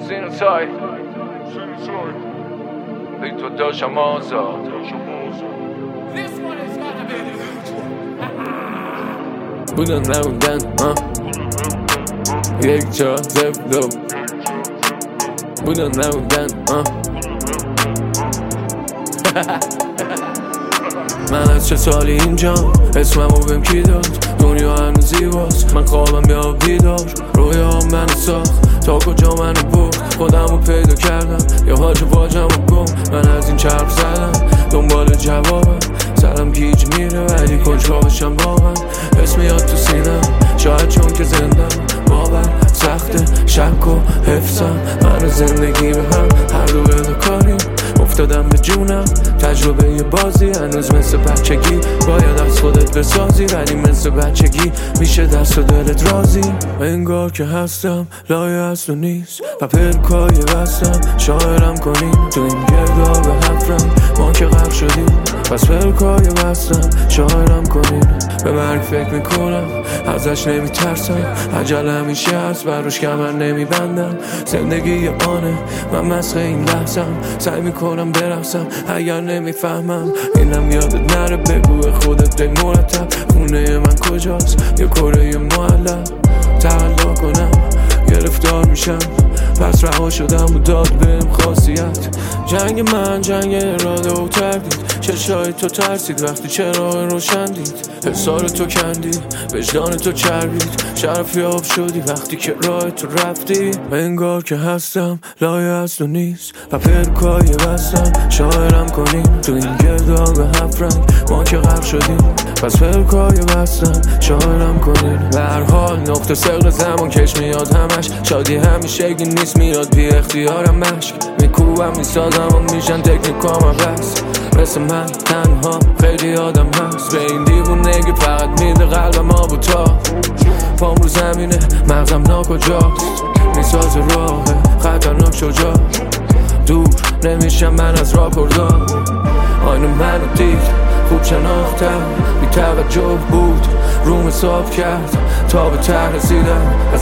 Sinusoid Victor Doshamoso. This one is gonna be بودن نبودن یک جا زبدو بودن نبودن من از چه سالی اینجام اسممو بهم کی داد دنیا هنوز زیباست من خوابم یا بیدار رویام منو ساخت تا کجا منو برد خودمو پیدا کردم یا حاج واجمو گم من از این چرخ زدم دنبال جوابم سرم گیج میره ولی کنجکاوشم واقعا اسم یاد تو سینم شاید چون که زندم باور سخته شک و حفظم من زندگی به هم هر دو کاریم افتادم به جونم تجربه ی بازی هنوز مثل بچگی باید از خودت بسازی ولی مثل بچگی میشه دست و دلت راضی انگار که هستم لایه هست و نیست و پلکای بستم شاعرم کنیم تو این گرداب هفت رنگ ما که غرق شدیم پس پلکای بستم شاعرم کنیم به مرگ فکر میکنم ازش نمیترسم عجله همیشه هست براش کمر نمیبندم زندگی یه آنه من مسخ این لحظم سعی میکنم برقصم اگر نمیفهمم اینم یادت نره بگو خودت به مرتب خونه من کجاست یه کره معلق تقلا کنم گرفتار میشم پس رها شدم و داد بهم خاصیت جنگ من جنگ اراده و تردید چشای تو ترسید وقتی چراغ روشن دید حسار تو کندی وجدان تو چربید شرف یاب شدی وقتی که راه تو رفتی انگار که هستم لایه هست و نیست و پلکای بستم شاعرم کنیم تو این گرداب هفت رنگ ما که غرق شدیم پس پلکای بستم شاعرم کنیم به هر حال نقطه سقل زمان کش میاد همش شادی همیشگی نیست میاد بی اختیارم مشک میکوبم میسازم و میشن تکنیکام بس مثل من تنها خیلی آدم هست به این دیوونگی فقط میده قلبم آب و تا پام رو زمینه مغزم ناکجاست میساز راه خطرناک شجاع دور نمیشم من از راپردار آینه منو دید خوب شناختم بی توجه بود روم صاف کرد تا به ته رسیدم از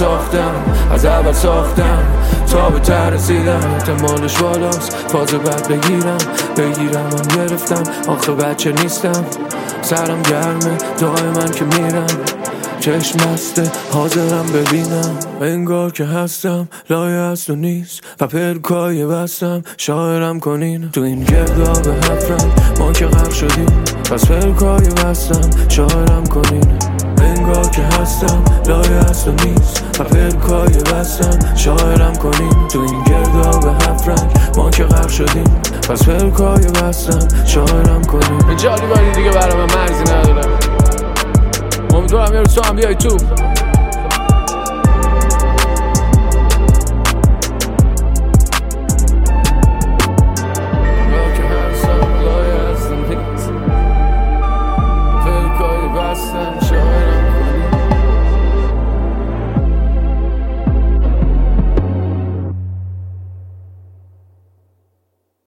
اول ساختم تا به ته رسیدم احتمالش بالاست فاز بد بگیرم من گرفتم آخه بچه نیستم سرم گرمه دائما که میرم چشم بسته حاضرم ببینم انگار که هستم لایه هست و نیست و پلکای بستم شاعرم کنین تو این گرداب هفت رنگ ما که غرق شدیم پس پلکای بستم شاعرم کنین انگار که هستم لایه هست و نیست و پلکای بستم شاعرم کنین تو این گرداب هفت رنگ ما که غرق شدیم پس پلکای بستم شاعرم کنین جالی باری دیگه برای من مرزی ندارم امیدوارم یه روز تو هم بیای تو